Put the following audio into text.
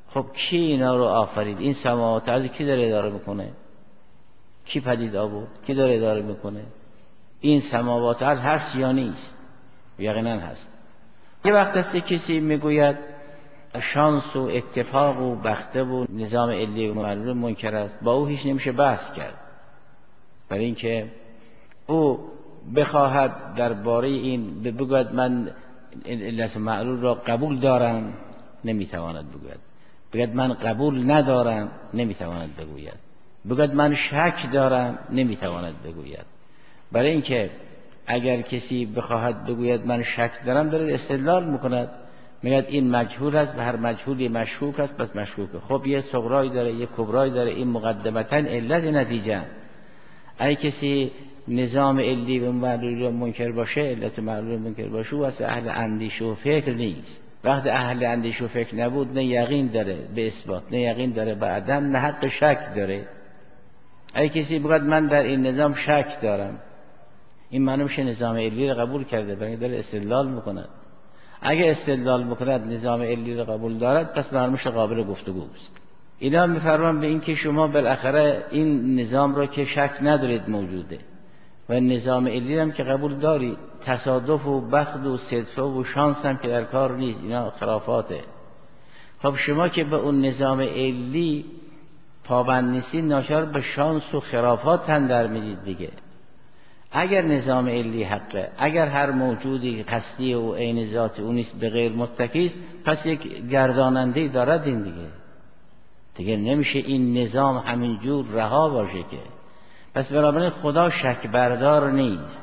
خب کی اینا رو آفرید؟ این سماوات از کی داره اداره میکنه؟ کی پدید آورد؟ کی داره اداره میکنه؟ این سماوات از هست یا نیست؟ یقینا هست. یه وقت هست کسی میگوید شانس و اتفاق و بخته و نظام علی و معلول منکر است، با او هیچ نمیشه بحث کرد، برای اینکه او بخواهد درباره این بگوید من علت و معلول را قبول دارم، نمیتواند بگوید. بگوید من قبول ندارم، نمیتواند بگوید. بگوید من شک دارم، نمیتواند بگوید. برای اینکه اگر کسی بخواهد بگوید من شک دارم، داره استدلال میکند، میگه این مجهول است و هر مجهولی مشکوک است، پس مشکوکه. خب یه صغرایی داره، یه کبرایی داره، این مقدمتاً علت نتیجه. اگه کسی نظام علی و معلول و منکر باشه، علت معلول و منکر باشه، و اصلا اهل اندیشه و فکر نیست. وقتی اهل اندیشه و فکر نبود، نه یقین داره به اثبات، نه یقین داره به عدم، نه حق شک داره. اگه کسی بگه من در این نظام شک دارم، این معنی میشه نظام علی رو قبول کرده، برای داره استدلال میکند. اگه استدلال میکند نظام علی رو قبول دارد، پس معلوم میشه قابل گفتگوست. اینا میفرمان به این که شما بالاخره این نظام رو که شک ندارید موجوده و نظام علی هم که قبول دارید، تصادف و بخت و صدفه و شانس هم که در کار نیست، اینا خرافاته. خب شما که به اون نظام علی پابند نیستید، ناچار به شانس و خرافات تن در میدید دیگه. اگر نظام علی حقه، اگر هر موجودی هستی و عین ذات او نیست به غیر متکی است، پس یک گرداننده دارد این دیگه نمیشه این نظام همینجور رها باشه که. پس بنابراین خدا شک بردار نیست.